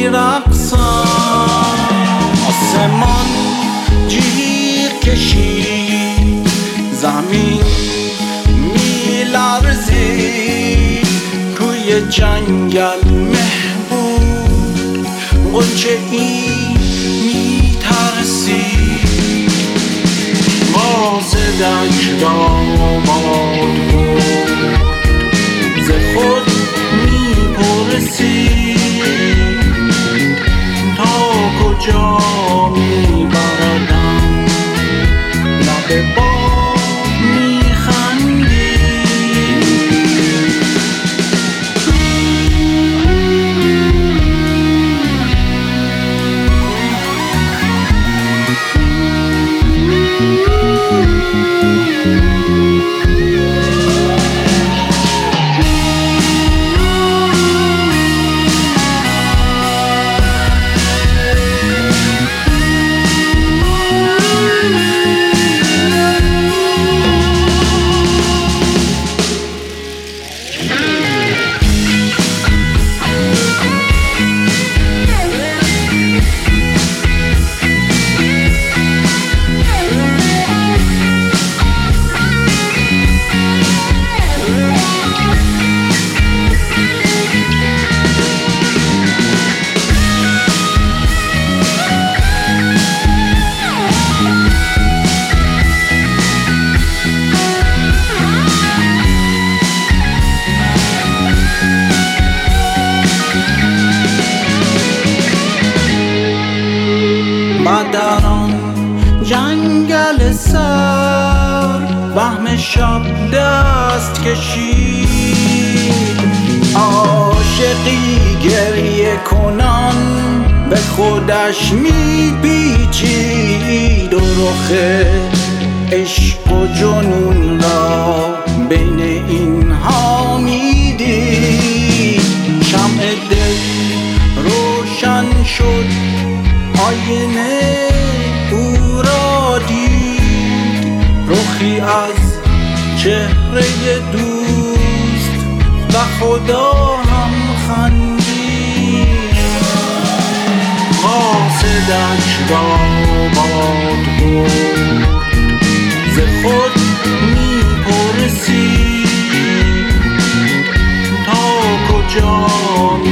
میرقصم. آسمان جیغ کشید، زمین میلرزید، توی جنگل محبوب غنچه ای میترسید. واسدک داماد بود، ز خود میپرسید تا کجا میبردم، لب باد میخندید. در آن جنگل سر وهم شب دست کشید، عاشقی گریه کنان به خودش میپیچید و رخ عشق و جنون را بین اینها میدید. شمع دل روشن شد، آینه او را دید، رخی از چهره دوست و خدا هم خندید. قاصدک داماد بود، ز خود میپرسید تا کجا